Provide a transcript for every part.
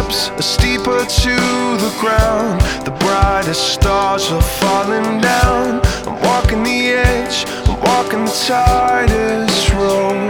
steps are steeper to the ground. The brightest stars are falling down. I'm walking the edge, I'm walking the tightest road.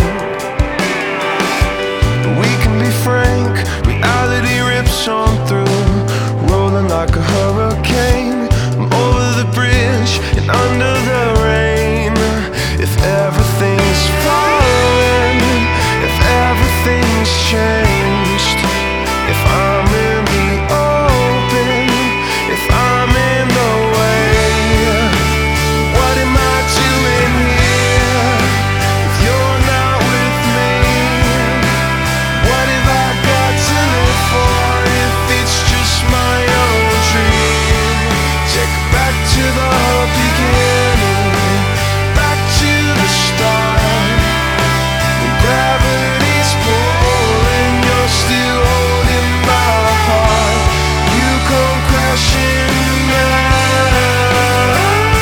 But we can be frank, reality rips on through, rolling like a hurricane. I'm over the bridge and under the rain. If everything's falling, if everything's changed, if I'm in the open, if I'm in the way, what am I doing here if you're not with me? What have I got to live for if it's just my own dream? Take it back to the beginning, back to the start. When gravity's pulling, you're still holding my heart. You come crashing down,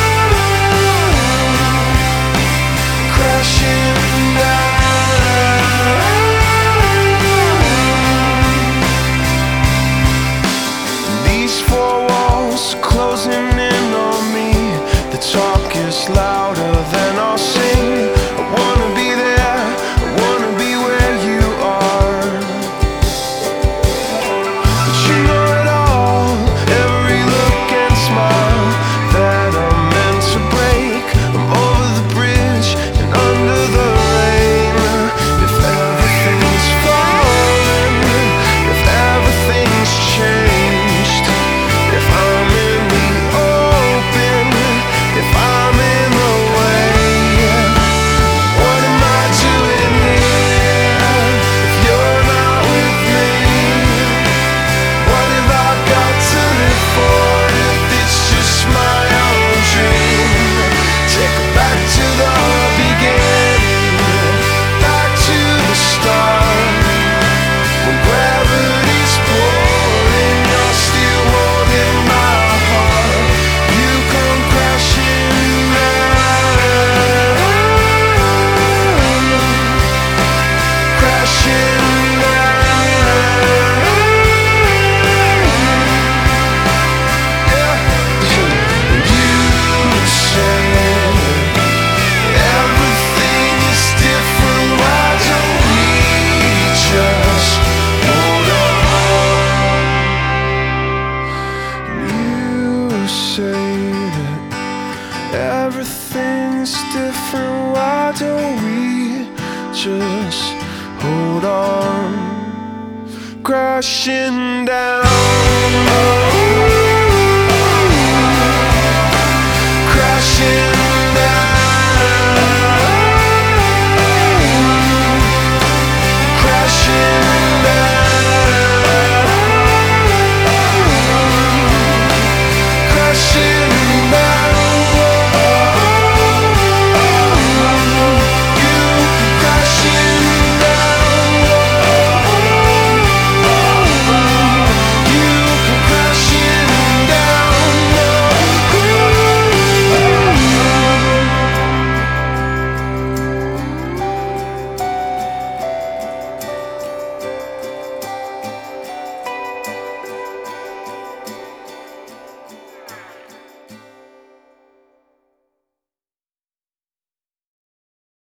crashing down. These four walls are closing in on me. The talk is louder than I'll sing. I wanna be there, I wanna be where you are. But you know it all, every look and smile that I'm meant to break. I'm over the bridge and under the rain. If everything's falling, if everything's changed, if I'm in the open, if I'm in the way, what am I doing here if you're not with me? What have I got to live for if it's just my own dream? Take it back to the beginning, back to the start. When gravity's pulling, you're still holding my heart. You come crashing down, crashing down. Yeah. You say everything is different. Why don't we just hold on? You say that everything's different. Why don't we just hold on? Crashing down.